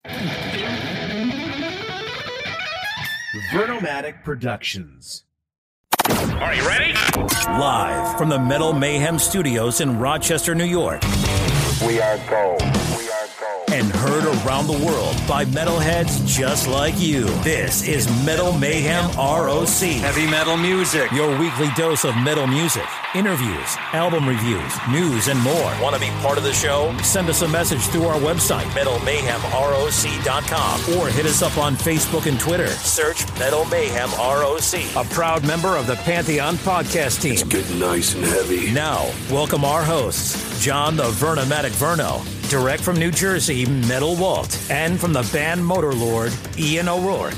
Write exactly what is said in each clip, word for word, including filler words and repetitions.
Vernomatic Productions. Are you ready? Live from the Metal Mayhem Studios in Rochester, New York. We are gold. We are gold. And heard around the world by metalheads just like you. This is Metal Mayhem R O C. Heavy metal music. Your weekly dose of metal music, interviews, album reviews, news, and more. Want to be part of the show? Send us a message through our website, metal mayhem R O C dot com, or hit us up on Facebook and Twitter. Search Metal Mayhem R O C. A proud member of the Pantheon podcast team. It's getting nice and heavy. Now, welcome our hosts, John the Vernomatic Verno, direct from New Jersey, Metal Walt, and from the band Motorlord, Ian O'Rourke.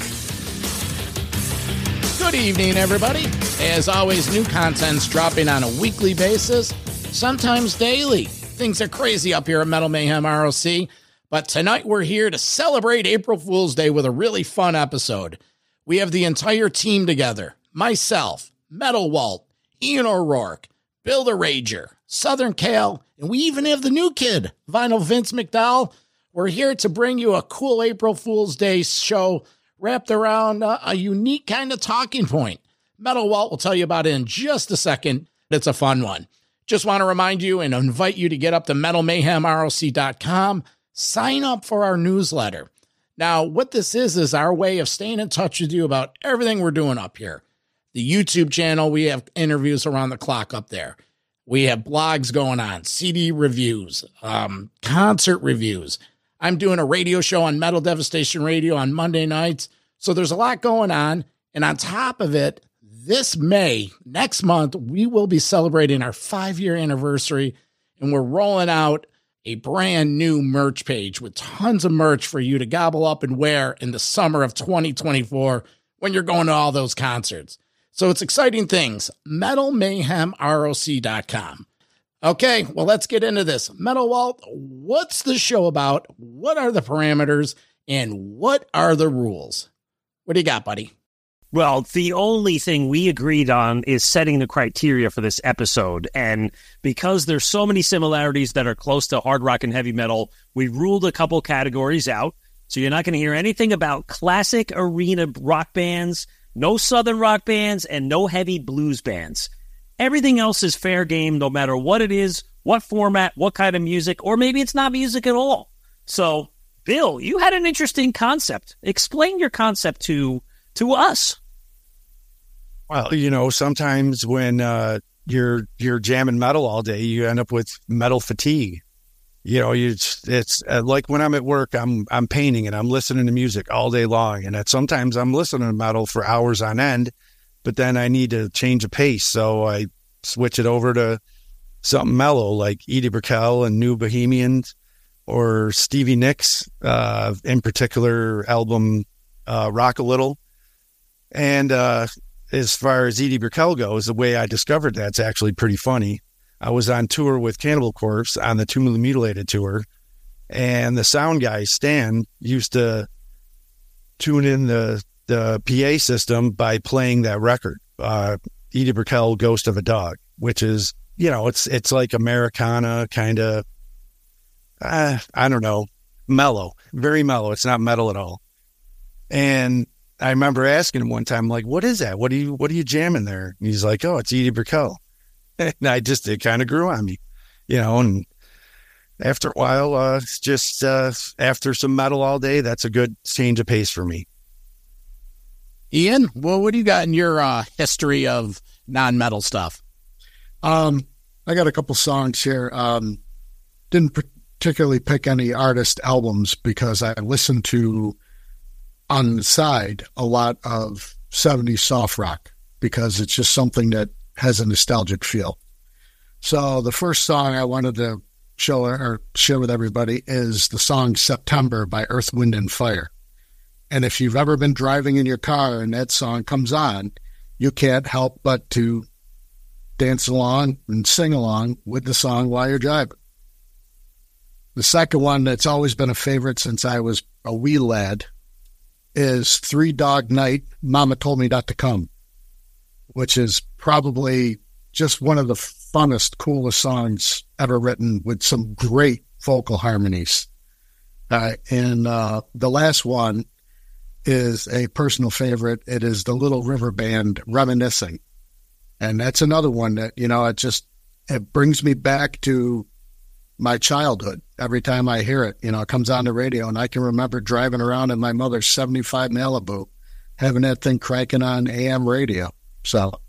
Good evening, everybody. As always, new content's dropping on a weekly basis, sometimes daily. Things are crazy up here at Metal Mayhem R O C, but tonight we're here to celebrate April Fool's Day with a really fun episode. We have the entire team together. Myself, Metal Walt, Ian O'Rourke, Bill the Rager, Southern Kale, and we even have the new kid, Vinyl Vince McDowell. We're here to bring you a cool April Fool's Day show wrapped around uh, a unique kind of talking point. Metal Walt will tell you about it in just a second. It's a fun one. Just want to remind you and invite you to get up to metal mayhem R O C dot com. Sign up for our newsletter. Now, what this is, is our way of staying in touch with you about everything we're doing up here. The YouTube channel, we have interviews around the clock up there. We have blogs going on, C D reviews, um, concert reviews. I'm doing a radio show on Metal Devastation Radio on Monday nights. So there's a lot going on. And on top of it, this May, next month, we will be celebrating our five-year anniversary. And we're rolling out a brand new merch page with tons of merch for you to gobble up and wear in the summer of twenty twenty-four when you're going to all those concerts. So it's exciting things. metal mayhem R O C dot com. Okay, well, let's get into this. Metal Walt, what's the show about? What are the parameters? And what are the rules? What do you got, buddy? Well, the only thing we agreed on is setting the criteria for this episode. And because there's so many similarities that are close to hard rock and heavy metal, we ruled a couple categories out. So you're not going to hear anything about classic arena rock bands, no southern rock bands, and no heavy blues bands. Everything else is fair game, no matter what it is, what format, what kind of music, or maybe it's not music at all. So, Bill, you had an interesting concept. Explain your concept to to us. Well, you know, sometimes when uh, you're you're jamming metal all day, you end up with metal fatigue. You know, you it's uh, like when I'm at work, I'm I'm painting and I'm listening to music all day long, and at, sometimes I'm listening to metal for hours on end. But then I need to change a pace, so I switch it over to something mellow like Edie Brickell and New Bohemians or Stevie Nicks, uh, in particular album uh, Rock a Little. And uh, as far as Edie Brickell goes, the way I discovered that's actually pretty funny. I was on tour with Cannibal Corpse on the Tomb of the Mutilated tour, and the sound guy, Stan, used to tune in the the P A system by playing that record, uh, Edie Brickell, Ghost of a Dog, which is, you know, it's it's like Americana kind of, uh, I don't know, mellow, very mellow. It's not metal at all. And I remember asking him one time, like, what is that? What are you, what are you jamming there? And he's like, oh, it's Edie Brickell. And I just, it kind of grew on me, you know, and after a while, uh, it's just, uh, after some metal all day, that's a good change of pace for me. Ian, well, what do you got in your uh, history of non-metal stuff? Um, I got a couple songs here. Um, didn't particularly pick any artist albums because I listened to, on the side, a lot of seventies soft rock because it's just something that has a nostalgic feel. So the first song I wanted to show or share with everybody is the song September by Earth, Wind and Fire. And if you've ever been driving in your car and that song comes on, you can't help but to dance along and sing along with the song while you're driving. The second one that's always been a favorite since I was a wee lad is Three Dog Night, Mama Told Me Not to Come, which is probably just one of the funnest, coolest songs ever written with some great vocal harmonies. Uh, and uh, the last one is a personal favorite. It is the Little River Band, Reminiscing. And that's another one that, you know, it just, it brings me back to my childhood. Every time I hear it, you know, it comes on the radio, and I can remember driving around in my mother's seventy-five Malibu, having that thing cranking on A M radio. So,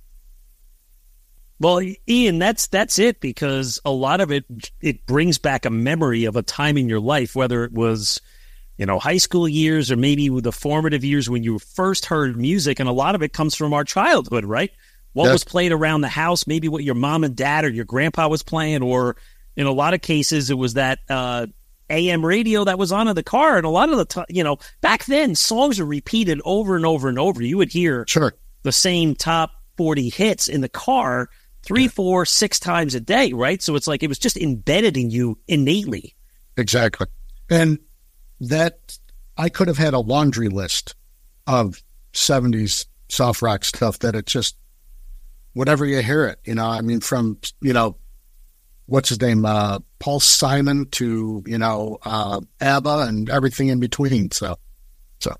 well, Ian, that's that's it, because a lot of it it brings back a memory of a time in your life, whether it was, you know, high school years or maybe the formative years when you first heard music, and a lot of it comes from our childhood, right? What yes. was played around the house, maybe what your mom and dad or your grandpa was playing, or in a lot of cases it was that uh, A M radio that was on in the car. And a lot of the time, you know, back then songs were repeated over and over and over. You would hear sure. the same top forty hits in the car three, four, six times a day, right? So it's like it was just embedded in you innately. Exactly. And that, I could have had a laundry list of seventies soft rock stuff that it just, whatever you hear it, you know, I mean, from, you know, what's his name, uh, Paul Simon to, you know, uh, ABBA and everything in between. So, so.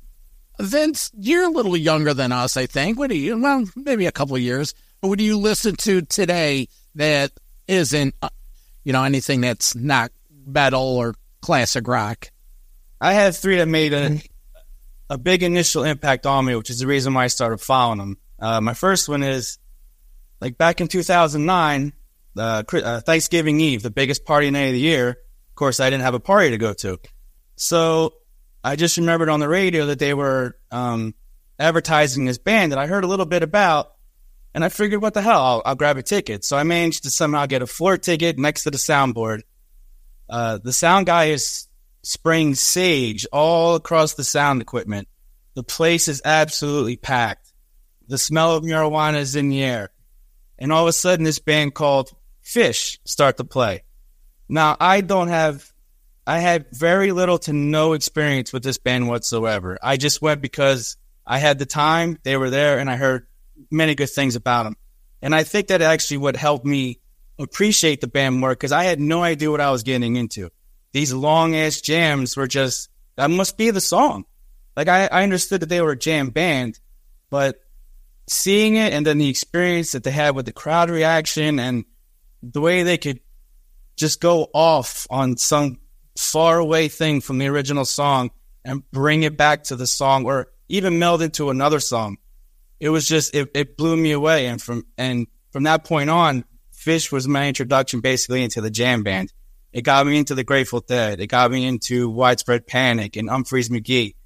Vince, you're a little younger than us, I think. What do you, well, maybe a couple of years, but what do you listen to today that isn't, uh, you know, anything that's not metal or classic rock? I had three that made a, a big initial impact on me, which is the reason why I started following them. Uh, my first one is, like, back in two thousand nine, uh, uh, Thanksgiving Eve, the biggest party night of the year. Of course, I didn't have a party to go to. So I just remembered on the radio that they were um, advertising this band that I heard a little bit about, and I figured, what the hell, I'll, I'll grab a ticket. So I managed to somehow get a floor ticket next to the soundboard. Uh, the sound guy is spraying sage all across the sound equipment. The place is absolutely packed. The smell of marijuana is in the air. And all of a sudden, this band called Fish start to play. Now, I don't have, I had very little to no experience with this band whatsoever. I just went because I had the time, they were there, and I heard many good things about them. And I think that actually would help me appreciate the band more, because I had no idea what I was getting into. These long-ass jams were just, that must be the song. Like, I, I understood that they were a jam band, but seeing it and then the experience that they had with the crowd reaction and the way they could just go off on some far away thing from the original song and bring it back to the song, or even meld into another song. It was just, it, it blew me away. And from, and from that point on, Fish was my introduction basically into the jam band. It got me into the Grateful Dead. It got me into Widespread Panic and Umphrey's McGee.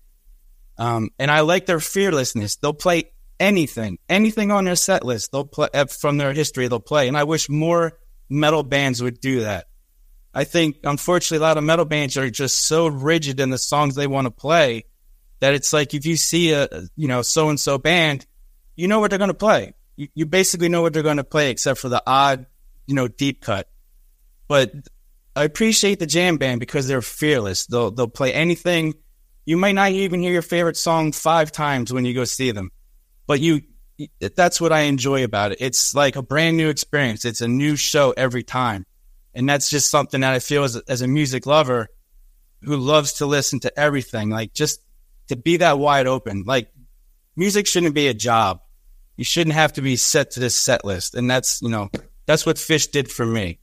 Um, and I like their fearlessness. They'll play anything, anything on their set list, they'll play from their history, they'll play. And I wish more metal bands would do that. I think, unfortunately, a lot of metal bands are just so rigid in the songs they want to play that it's like, if you see a, you know, so-and-so band, you know what they're going to play. You, you basically know what they're going to play, except for the odd, you know, deep cut. But I appreciate the jam band because they're fearless. They'll, they'll play anything. You might not even hear your favorite song five times when you go see them. But you, that's what I enjoy about it. It's like a brand new experience. It's a new show every time. And that's just something that I feel as a, as a music lover who loves to listen to everything, like just to be that wide open. Like, music shouldn't be a job. You shouldn't have to be set to this set list. And that's, you know, that's what Fish did for me.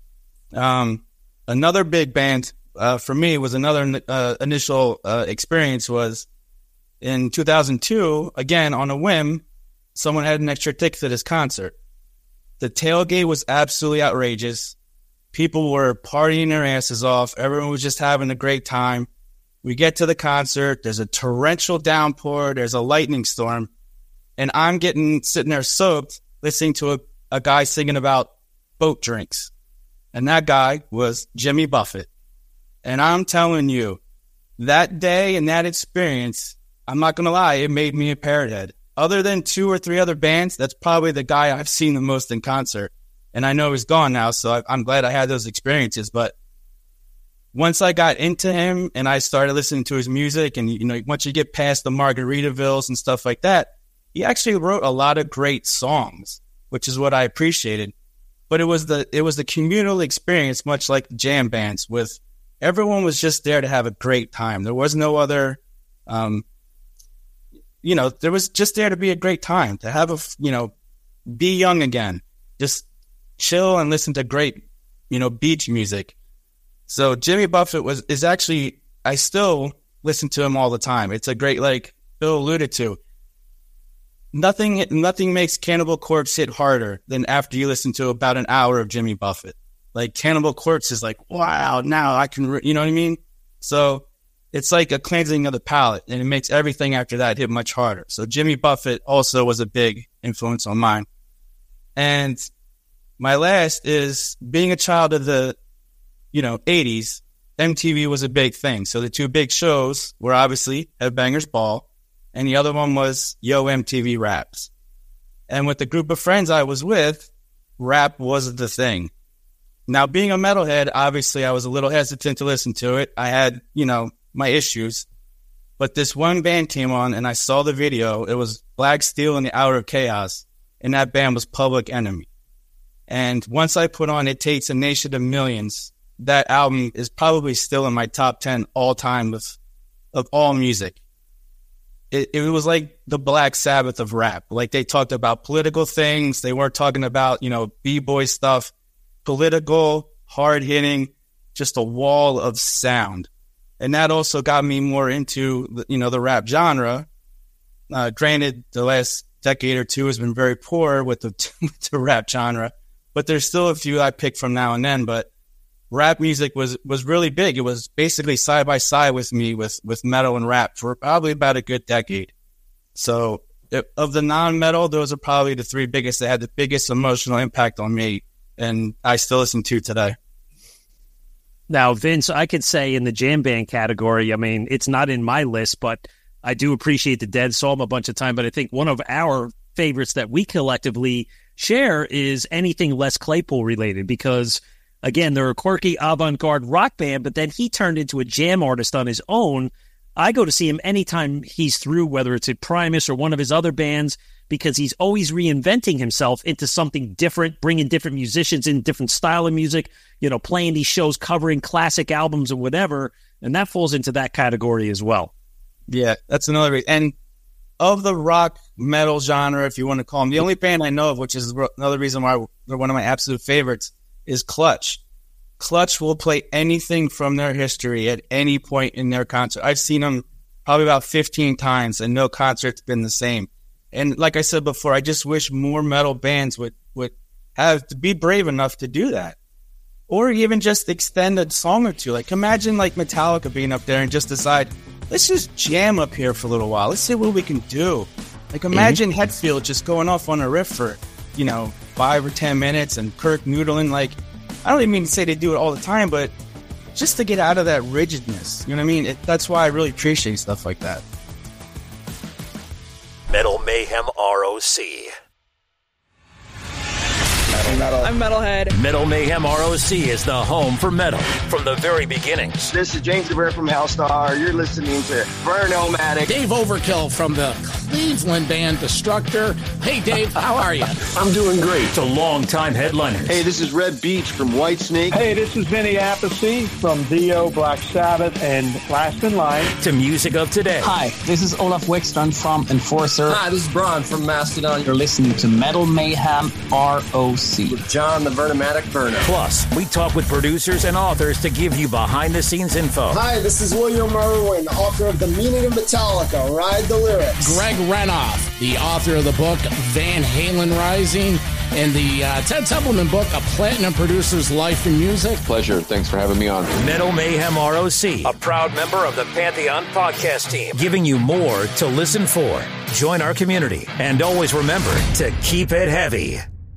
Um, another big band uh, for me was another uh, initial uh, experience was in two thousand two, again, on a whim, someone had an extra ticket to this concert. The tailgate was absolutely outrageous. People were partying their asses off. Everyone was just having a great time. We get to the concert. There's a torrential downpour. There's a lightning storm. And I'm getting, sitting there soaked, listening to a, a guy singing about boat drinks. And that guy was Jimmy Buffett. And I'm telling you, that day and that experience, I'm not going to lie, it made me a parrot head. Other than two or three other bands, that's probably the guy I've seen the most in concert. And I know he's gone now, so I, I'm glad I had those experiences. But once I got into him and I started listening to his music, and, you know, once you get past the Margaritavilles and stuff like that, he actually wrote a lot of great songs, which is what I appreciated. But it was the it was the communal experience, much like the jam bands, with everyone was just there to have a great time. There was no other, um, you know, there was just there to be a great time, to have a, you know, be young again, just chill and listen to great, you know, beach music. So Jimmy Buffett was, is actually, I still listen to him all the time. It's a great, like Bill alluded to, nothing, nothing makes Cannibal Corpse hit harder than after you listen to about an hour of Jimmy Buffett. Like Cannibal Corpse is like, wow, now I can, re-, you know what I mean? So it's like a cleansing of the palate, and it makes everything after that hit much harder. So Jimmy Buffett also was a big influence on mine. And my last is, being a child of the, you know, eighties, M T V was a big thing. So the two big shows were obviously Headbangers Ball, and the other one was Yo M T V Raps. And with the group of friends I was with, rap was the thing. Now, being a metalhead, obviously I was a little hesitant to listen to it. I had, you know, my issues. But this one band came on, and I saw the video. It was Black Steel and the Hour of Chaos, and that band was Public Enemy. And once I put on It Takes a Nation of Millions, that album is probably still in my top ten all time of, of all music. It, it was like the Black Sabbath of rap. Like, they talked about political things. They weren't talking about, you know, B-boy stuff. Political, hard-hitting, just a wall of sound. And that also got me more into, you know, the rap genre. Uh, granted, the last decade or two has been very poor with the, with the rap genre, but there's still a few I pick from now and then. But rap music was, was really big. It was basically side by side with me with, with metal and rap for probably about a good decade. So it, of the non-metal, those are probably the three biggest that had the biggest emotional impact on me, and I still listen to today. Now, Vince, I could say in the jam band category, I mean, it's not in my list, but I do appreciate the Dead. Saw them a bunch of time, but I think one of our favorites that we collectively share is anything Les Claypool related, because again, they're a quirky avant-garde rock band, but then he turned into a jam artist on his own. I go to see him anytime he's through, whether it's at Primus or one of his other bands, because he's always reinventing himself into something different, bringing different musicians in, different style of music, you know, playing these shows, covering classic albums or whatever, and that falls into that category as well. Yeah, that's another reason. And of the rock metal genre, if you want to call them, the only band I know of, which is another reason why they're one of my absolute favorites, is Clutch. Clutch will play anything from their history at any point in their concert. I've seen them probably about fifteen times, and no concert's been the same. And like I said before, I just wish more metal bands would, would have to be brave enough to do that. Or even just extend a song or two. Like, imagine like Metallica being up there and just decide, let's just jam up here for a little while. Let's see what we can do. Like, imagine mm-hmm. Hetfield just going off on a riff for, you know, five or ten minutes, and Kirk noodling. Like, I don't even mean to say they do it all the time, but just to get out of that rigidness. You know what I mean? It, that's why I really appreciate stuff like that. Metal Mayhem R O C. Metal. I'm Metalhead. Metal Mayhem R O C is the home for metal from the very beginnings. This is James DeVere from Hellstar. You're listening to Vernomatic. Dave Overkill from the Cleveland band Destructor. Hey, Dave, how are you? I'm doing great. To longtime headliners. Hey, this is Red Beach from Whitesnake. Hey, this is Vinny Appice from Dio, Black Sabbath, and Last in Line. To music of today. Hi, this is Olaf Wickstrand from Enforcer. Hi, this is Braun from Mastodon. You're listening to Metal Mayhem R O C. With John the Vernomatic Verno. Plus, we talk with producers and authors to give you behind-the-scenes info. Hi, this is William Merwin, author of The Meaning of Metallica, Ride the Lyrics. Greg Renoff, the author of the book Van Halen Rising, and the uh, Ted Templeman book, A Platinum Producer's Life in Music. Pleasure. Thanks for having me on. Metal Mayhem R O C, a proud member of the Pantheon podcast team, giving you more to listen for. Join our community, and always remember to keep it heavy.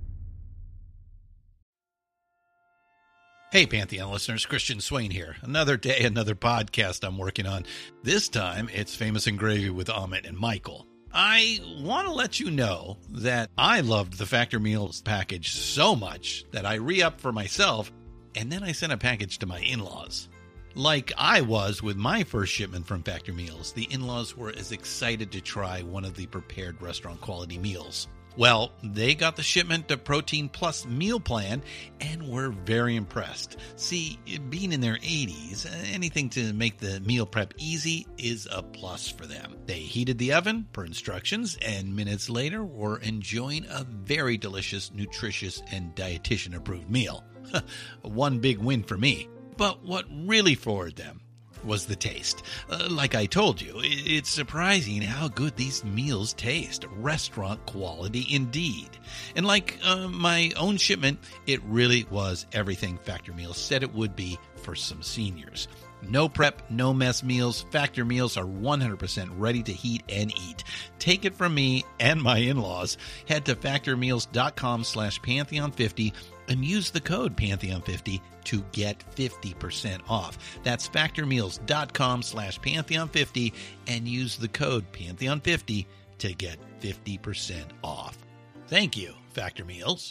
Hey, Pantheon listeners, Christian Swain here. Another day, another podcast I'm working on. This time, it's Famous and Gravy with Amit and Michael. I want to let you know that I loved the Factor Meals package so much that I re-upped for myself, and then I sent a package to my in-laws. Like I was with my first shipment from Factor Meals, the in-laws were as excited to try one of the prepared restaurant quality meals. Well, they got the shipment of Protein Plus meal plan and were very impressed. See, being in their eighties, anything to make the meal prep easy is a plus for them. They heated the oven per instructions, and minutes later were enjoying a very delicious, nutritious, and dietitian-approved meal. One big win for me. But what really floored them was the taste. Uh, like I told you, it's surprising how good these meals taste. Restaurant quality indeed. And like uh, my own shipment, it really was everything Factor Meals said it would be for some seniors. No prep, no mess meals. Factor Meals are one hundred percent ready to heat and eat. Take it from me and my in-laws. Head to factormeals.com slash Pantheon50 and use the code Pantheon fifty to get fifty percent off. That's factormeals.com slash Pantheon fifty and use the code Pantheon fifty to get fifty percent off. Thank you, Factor Meals.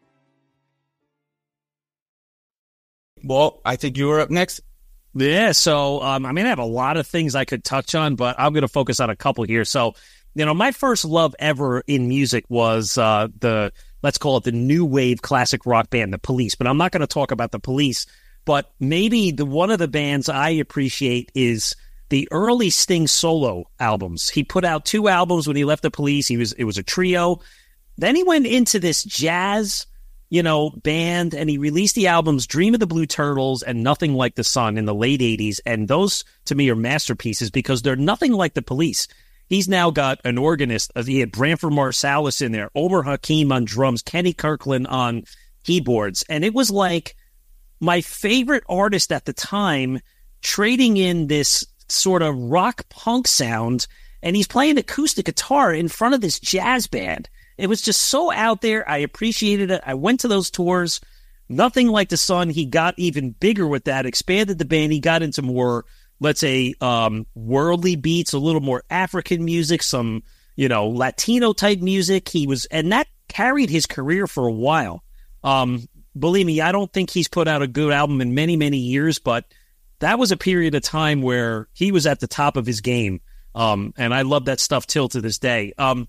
Well, I think you were up next. Yeah, so, um, I mean, I have a lot of things I could touch on, but I'm going to focus on a couple here. So, you know, my first love ever in music was uh, the, let's call it the new wave classic rock band, The Police. But I'm not going to talk about The Police. But maybe the one of the bands I appreciate is the early Sting solo albums. He put out two albums when he left The Police. He was It was a trio. Then he went into this jazz, you know, band, and he released the albums Dream of the Blue Turtles and Nothing Like the Sun in the late eighties. And those, to me, are masterpieces because they're nothing like The Police. He's now got an organist. He had Branford Marsalis in there, Omar Hakim on drums, Kenny Kirkland on keyboards. And it was like my favorite artist at the time trading in this sort of rock punk sound. And he's playing acoustic guitar in front of this jazz band. It was just so out there. I appreciated it. I went to those tours. Nothing Like the Sun. He got even bigger with that, expanded the band. He got into more, let's say, um, worldly beats, a little more African music, some, you know, Latino type music. He was, and that carried his career for a while. Um, believe me, I don't think he's put out a good album in many, many years, but that was a period of time where he was at the top of his game. Um, and I love that stuff till to this day. Um,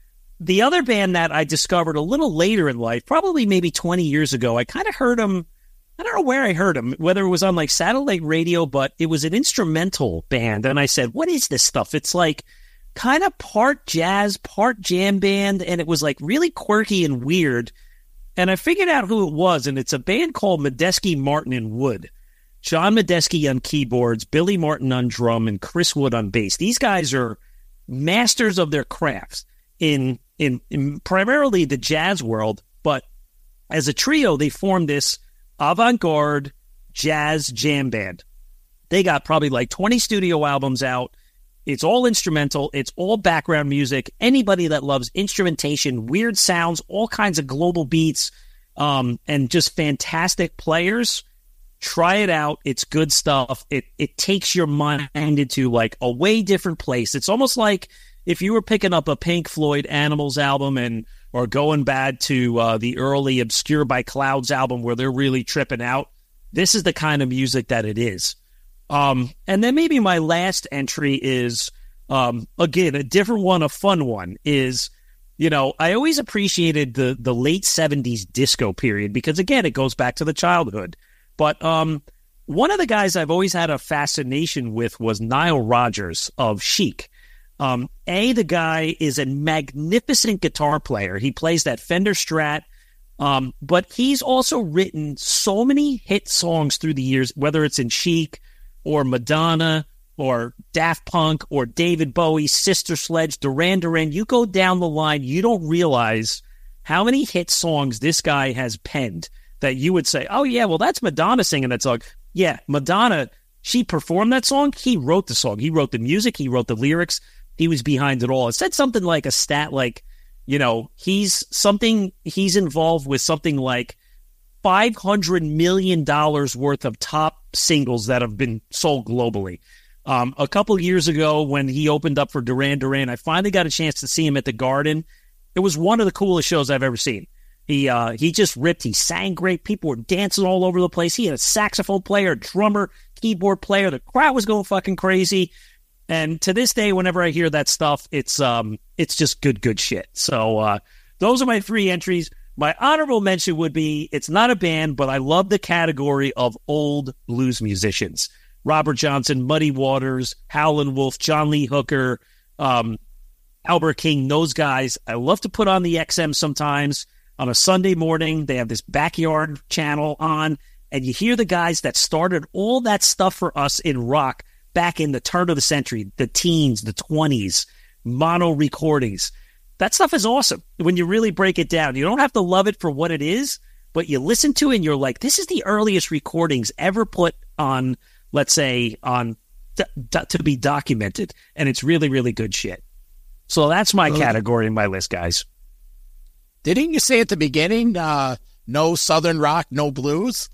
The other band that I discovered a little later in life, probably maybe twenty years ago, I kind of heard them. I don't know where I heard them, whether it was on like satellite radio, but it was an instrumental band. And I said, what is this stuff? It's like kind of part jazz, part jam band. And it was like really quirky and weird. And I figured out who it was. And it's a band called Medeski, Martin, and Wood. John Medeski on keyboards, Billy Martin on drum, and Chris Wood on bass. These guys are masters of their crafts in In, in primarily the jazz world, but as a trio, they formed this avant-garde jazz jam band. They got probably like twenty studio albums out. It's all instrumental. It's all background music. Anybody that loves instrumentation, weird sounds, all kinds of global beats, um, and just fantastic players, try it out. It's good stuff. It it takes your mind into like a way different place. It's almost like if you were picking up a Pink Floyd Animals album and or going back to uh, the early Obscure by Clouds album where they're really tripping out, this is the kind of music that it is. Um, and then maybe my last entry is, um, again, a different one, a fun one, is, you know, I always appreciated the the late seventies disco period because, again, it goes back to the childhood. But um, one of the guys I've always had a fascination with was Nile Rodgers of Chic. Um, A, the guy is a magnificent guitar player. He plays that Fender Strat, um, but he's also written so many hit songs through the years, whether it's in Chic or Madonna or Daft Punk or David Bowie, Sister Sledge, Duran Duran. You go down the line, you don't realize how many hit songs this guy has penned that you would say, oh, yeah, well, that's Madonna singing that song. Yeah, Madonna, she performed that song. He wrote the song. He wrote the music. He wrote the lyrics. He was behind it all. It said something like a stat like, you know, he's something, he's involved with something like five hundred million dollars worth of top singles that have been sold globally. Um, a couple years ago when he opened up for Duran Duran, I finally got a chance to see him at the Garden. It was one of the coolest shows I've ever seen. He uh, he just ripped. He sang great. People were dancing all over the place. He had a saxophone player, a drummer, keyboard player. The crowd was going fucking crazy. And to this day, whenever I hear that stuff, it's um, it's just good, good shit. So uh, those are my three entries. My honorable mention would be, it's not a band, but I love the category of old blues musicians. Robert Johnson, Muddy Waters, Howlin' Wolf, John Lee Hooker, um, Albert King, those guys. I love to put on the X M sometimes on a Sunday morning. They have this backyard channel on, and you hear the guys that started all that stuff for us in rock back in the turn of the century, the teens, the twenties, mono recordings. That stuff is awesome when you really break it down. You don't have to love it for what it is, but you listen to it and you're like, this is the earliest recordings ever put on, let's say, on d- d- to be documented. And it's really, really good shit. So that's my okay. category in my list, guys. Didn't you say at the beginning, uh, no Southern rock, no blues?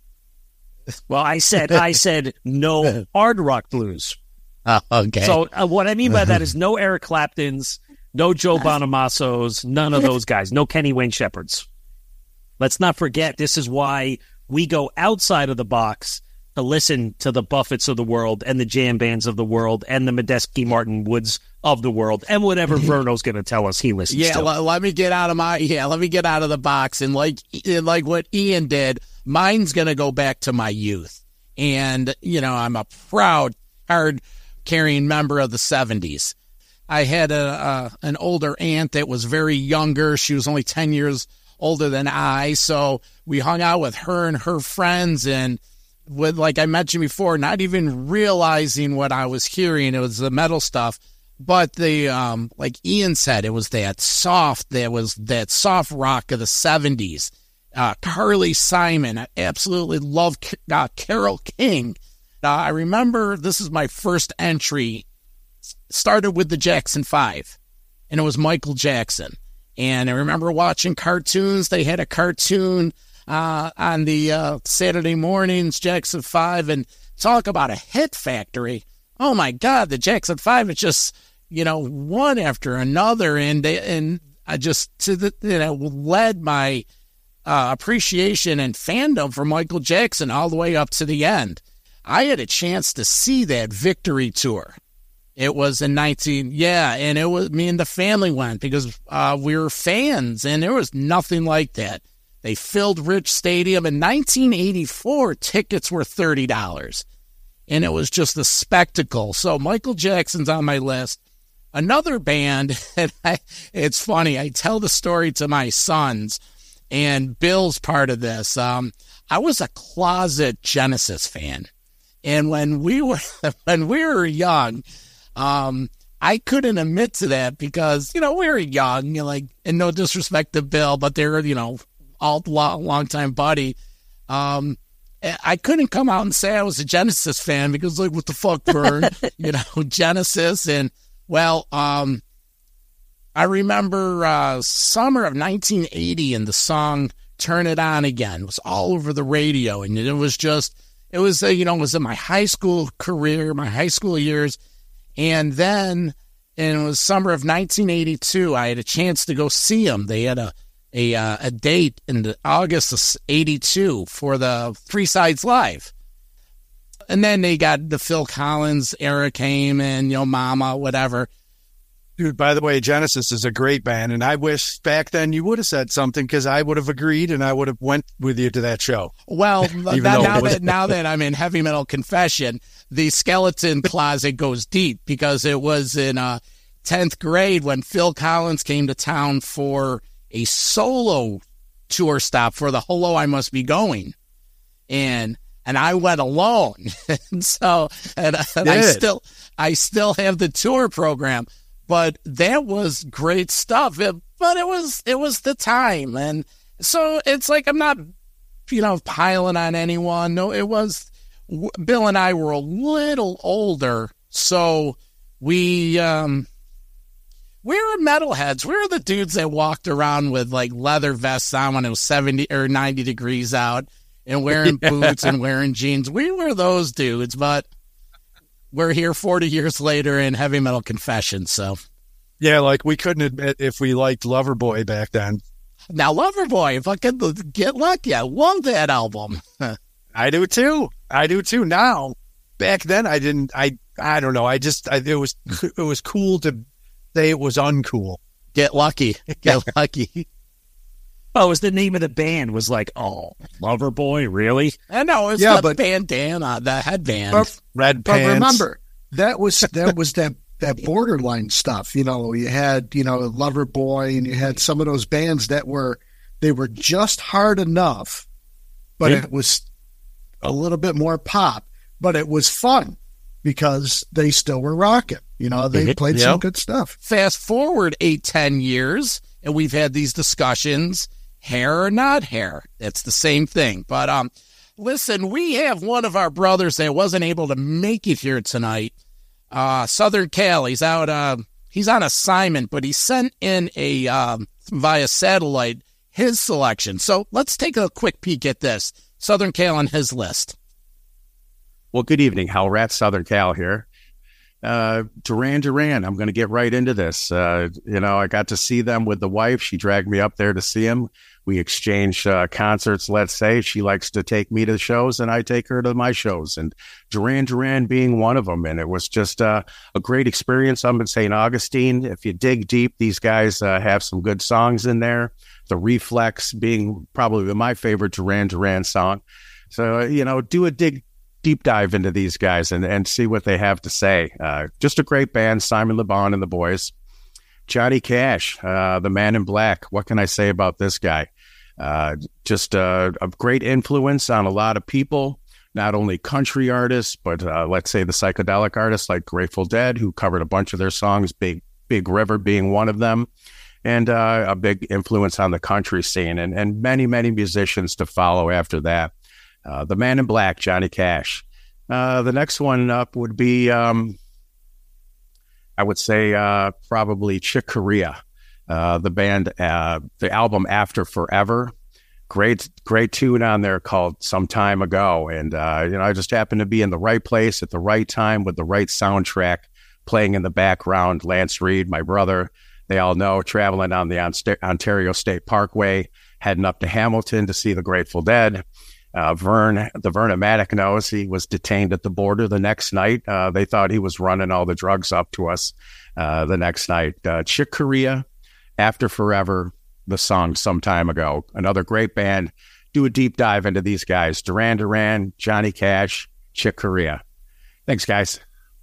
Well, I said, I said no hard rock blues. Oh, okay. So uh, what I mean by that is no Eric Claptons, no Joe Bonamassos, none of those guys, no Kenny Wayne Shepherds. Let's not forget, this is why we go outside of the box to listen to the Buffetts of the world and the jam bands of the world and the Medeski Martin Woods of the world and whatever Verno's going to tell us he listens yeah, to. Yeah, l- let me get out of my yeah, let me get out of the box, and like like what Ian did, mine's going to go back to my youth. And you know, I'm a proud card carrying member of the seventies. I had a, a an older aunt that was very younger. She was only ten years older than I, so we hung out with her and her friends, and with, like I mentioned before, not even realizing what I was hearing. It was the metal stuff, but the um, like Ian said, it was that soft, that was that soft rock of the seventies. Uh, Carly Simon, I absolutely love uh, Carole King. Uh, I remember this is my first entry. Started with the Jackson Five, and it was Michael Jackson. And I remember watching cartoons. They had a cartoon uh, on the uh, Saturday mornings, Jackson Five, and talk about a hit factory. Oh my God, the Jackson Five is just, you know, one after another, and they, and I just to the you know led my uh, appreciation and fandom for Michael Jackson all the way up to the end. I had a chance to see that Victory Tour. It was in nineteen, yeah, and it was me and the family went because uh, we were fans, and there was nothing like that. They filled Rich Stadium in nineteen eighty-four. Tickets were thirty dollars, and it was just a spectacle. So Michael Jackson's on my list. Another band, and I, it's funny. I tell the story to my sons, and Bill's part of this. Um, I was a closet Genesis fan, and when we were when we were young. Um, I couldn't admit to that because, you know, we were young, you know, like, and no disrespect to Bill, but they're, you know, all long, long time buddy. Um, I couldn't come out and say I was a Genesis fan because, like, what the fuck, Vern, you know, Genesis. And, well, um, I remember, uh, summer of nineteen eighty and the song Turn It On Again was all over the radio. And it was just, it was, uh, you know, it was in my high school career, my high school years. And then, and it was summer of nineteen eighty-two, I had a chance to go see them. They had a a, uh, a date in the August of eighty-two for the Three Sides Live. And then they got the Phil Collins era came and, you know, Mama, whatever. Dude, by the way, Genesis is a great band, and I wish back then you would have said something because I would have agreed and I would have went with you to that show. Well, that, now, that, now that I'm in Heavy Metal Confession, the skeleton closet goes deep because it was in uh, tenth grade when Phil Collins came to town for a solo tour stop for the Hello, I Must Be Going. And and I went alone. and so and, and I still I still have the tour program. But that was great stuff. It, but it was it was the time. And so it's like I'm not, you know, piling on anyone. No, it was Bill and I were a little older. So we um, we were metalheads. We were the dudes that walked around with like leather vests on when it was seventy or ninety degrees out and wearing yeah. boots and wearing jeans. We were those dudes. But we're here forty years later in Heavy Metal Confession, so. Yeah, like we couldn't admit if we liked Loverboy back then. Now, Loverboy, if I could get lucky, I love that album. I do too. I do too. Now, back then, I didn't, I I don't know. I just, I, it was it was cool to say it was uncool. Get lucky. Get lucky. Oh, it was the name of the band was like, oh, Loverboy, really? I know, it was Yeah, the but- bandana, the headband. But, Red but pants. remember, that was that was that that borderline stuff. You know, you had you know Loverboy, and you had some of those bands that were they were just hard enough, but Yeah. it was a little bit more pop. But it was fun because they still were rocking. You know, they Mhm. played Yep. some good stuff. Fast forward eight, ten years, and we've had these discussions, hair or not hair. It's the same thing. But um, listen, we have one of our brothers that wasn't able to make it here tonight. Uh, Southern Cal. He's out. Uh, he's on assignment, but he sent in a um, via satellite his selection. So let's take a quick peek at this. Southern Cal on his list. Well, good evening, Hell Rat, Southern Cal here. Uh, Duran Duran, I'm going to get right into this. Uh, you know, I got to see them with the wife. She dragged me up there to see him. We exchanged uh, concerts, let's say. She likes to take me to shows, and I take her to my shows. And Duran Duran being one of them. And it was just uh, a great experience. I'm in Saint Augustine. If you dig deep, these guys uh, have some good songs in there. The Reflex being probably my favorite Duran Duran song. So, you know, do a dig deep dive into these guys and, and see what they have to say. Uh, just a great band, Simon Le Bon and the boys. Johnny Cash, uh, the Man in Black. What can I say about this guy? Uh, just uh, a great influence on a lot of people, not only country artists, but uh, let's say the psychedelic artists like Grateful Dead, who covered a bunch of their songs, Big Big River being one of them, and uh, a big influence on the country scene, and, and many, many musicians to follow after that. Uh, the Man in Black, Johnny Cash. Uh, the next one up would be, um, I would say, uh, probably Chick Corea, uh, the band, uh, the album After Forever. Great, great tune on there called Some Time Ago. And, uh, you know, I just happened to be in the right place at the right time with the right soundtrack playing in the background. Lance Reed, my brother, they all know, traveling on the Ontario State Parkway, heading up to Hamilton to see the Grateful Dead. Uh, Vern, the Vernomatic knows he was detained at the border the next night. Uh, they thought he was running all the drugs up to us uh, the next night. Uh, Chick Corea, After Forever, the song Some Time Ago. Another great band. Do a deep dive into these guys. Duran Duran, Johnny Cash, Chick Corea. Thanks, guys.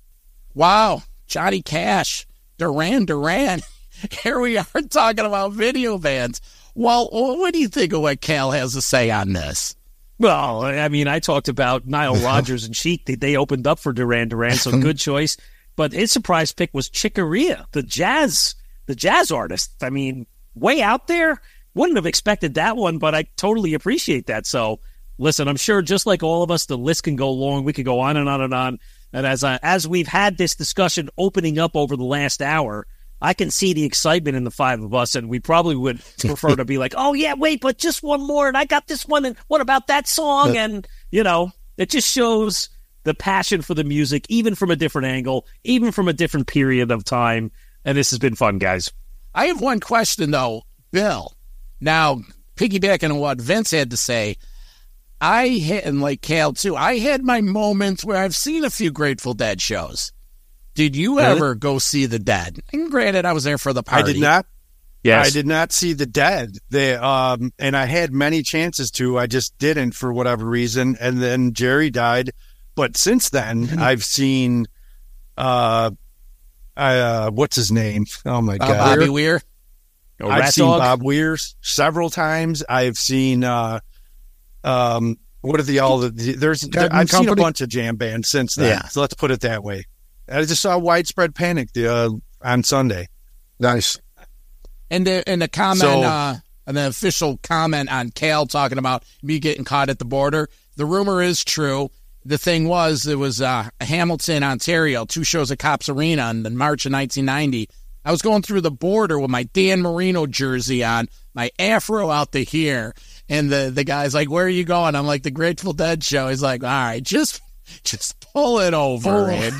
Wow. Johnny Cash, Duran Duran. Here we are talking about video bands. Well, what do you think of what Cal has to say on this? Well, I mean, I talked about Nile Rodgers and Chic. They, they opened up for Duran Duran, so good choice. But his surprise pick was Chick Corea, the jazz, the jazz artist. I mean, way out there. Wouldn't have expected that one, but I totally appreciate that. So, listen, I'm sure just like all of us, the list can go long. We could go on and on and on. And as I, as we've had this discussion opening up over the last hour, I can see the excitement in the five of us, and we probably would prefer to be like, oh, yeah, wait, but just one more, and I got this one, and what about that song? And, you know, it just shows the passion for the music, even from a different angle, even from a different period of time, and this has been fun, guys. I have one question, though, Bill. Now, piggybacking on what Vince had to say, I had, and like Cal, too, I had my moments where I've seen a few Grateful Dead shows. Did you Really? ever go see the Dead? And granted, I was there for the party. I did not. Yes. I did not see the Dead. They um, and I had many chances to. I just didn't for whatever reason. And then Jerry died. But since then, I've seen. Uh, uh, what's his name? Oh my Uh, god, Bobby Weir. Oh, I've Rat seen Dog? Bob Weir several times. I've seen. Uh, um, what are the all the? There's. Dead and I've seen a Company? bunch of jam bands since then. Yeah. So let's put it that way. I just saw Widespread Panic the uh, on Sunday. Nice. And the, and the comment, So- uh, and the official comment on Cal talking about me getting caught at the border, the rumor is true. The thing was, it was uh, Hamilton, Ontario, two shows at Cops Arena in March of nineteen ninety. I was going through the border with my Dan Marino jersey on, my afro out to here, and the, the guy's like, where are you going? I'm like, the Grateful Dead show. He's like, all right, just just pull it over. And,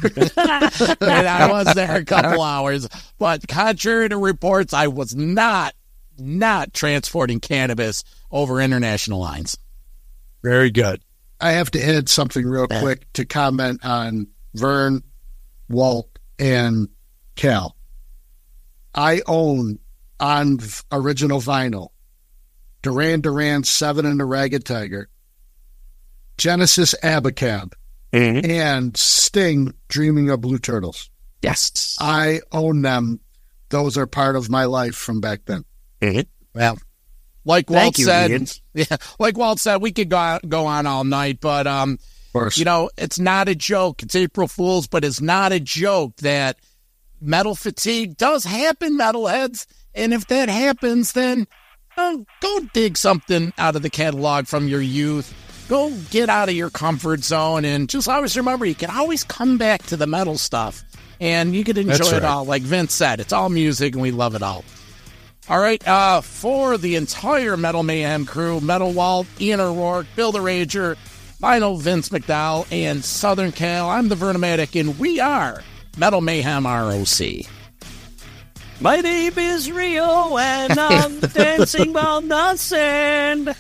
and I was there a couple hours. But contrary to reports, I was not, not transporting cannabis over international lines. Very good. I have to add something real quick to comment on Vern, Walt, and Cal. I own on v- original vinyl. Duran Duran, Seven and the Ragged Tiger. Genesis, Abacab. Mm-hmm. And Sting, Dreaming of Blue Turtles. Yes. I own them. Those are part of my life from back then. Mm-hmm. Well, like Walt Thank you, said, Ian. yeah, like Walt said, we could go go on all night, but um, of course. you know, it's not a joke. It's April Fool's, but it's not a joke that metal fatigue does happen, metalheads. And if that happens, then uh, go dig something out of the catalog from your youth. Go get out of your comfort zone, and just always remember, you can always come back to the metal stuff, and you can enjoy That's it right. all. Like Vince said, it's all music, and we love it all. All right, uh, for the entire Metal Mayhem crew, Metal Walt, Ian O'Rourke, Bill the Rager, Vinyl Vince McDowell, and Southern Cal, I'm the Vernomatic, and we are Metal Mayhem R O C. My name is Rio, and I'm dancing on the sand.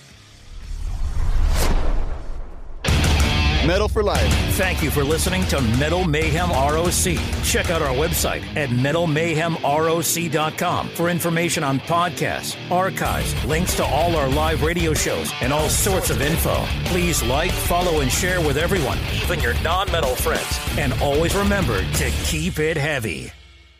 Metal for life. Thank you for listening to Metal Mayhem R O C. Check out our website at metal mayhem R O C dot com for information on podcasts, archives, links to all our live radio shows, and all sorts of info. Please like, follow, and share with everyone, even your non-metal friends. And always remember to keep it heavy.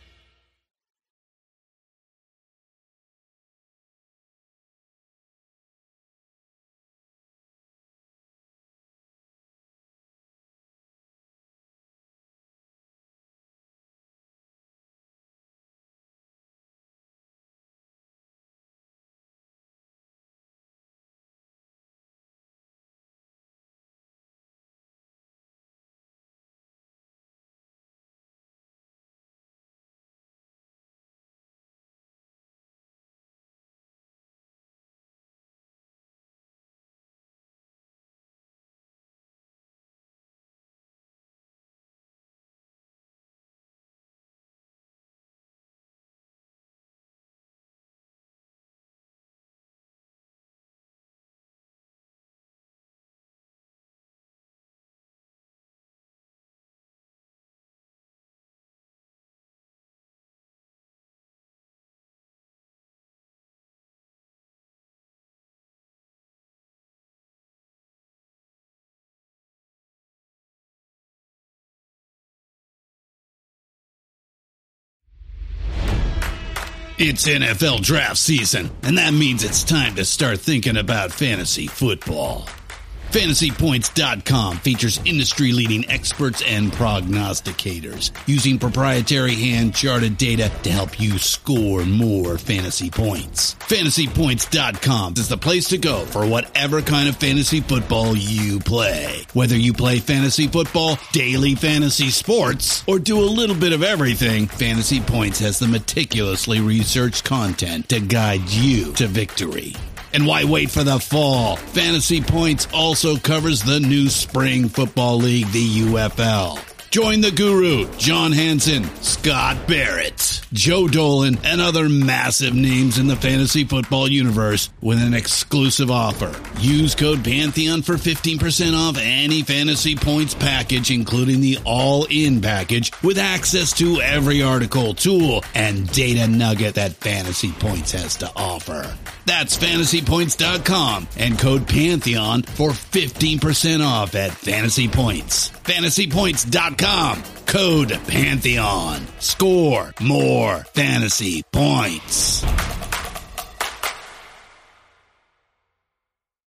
It's N F L draft season, and that means it's time to start thinking about fantasy football. Fantasy Points dot com features industry-leading experts and prognosticators using proprietary hand-charted data to help you score more fantasy points. Fantasy Points dot com is the place to go for whatever kind of fantasy football you play. Whether you play fantasy football, daily fantasy sports, or do a little bit of everything, Fantasy Points has the meticulously researched content to guide you to victory. And why wait for the fall? Fantasy Points also covers the new spring football league, the U F L. Join the guru, John Hansen, Scott Barrett, Joe Dolan, and other massive names in the fantasy football universe with an exclusive offer. Use code Pantheon for fifteen percent off any Fantasy Points package, including the all-in package, with access to every article, tool, and data nugget that Fantasy Points has to offer. That's Fantasy Points dot com and code Pantheon for fifteen percent off at Fantasy Points. Fantasy Points dot com, code Pantheon. Score more fantasy points.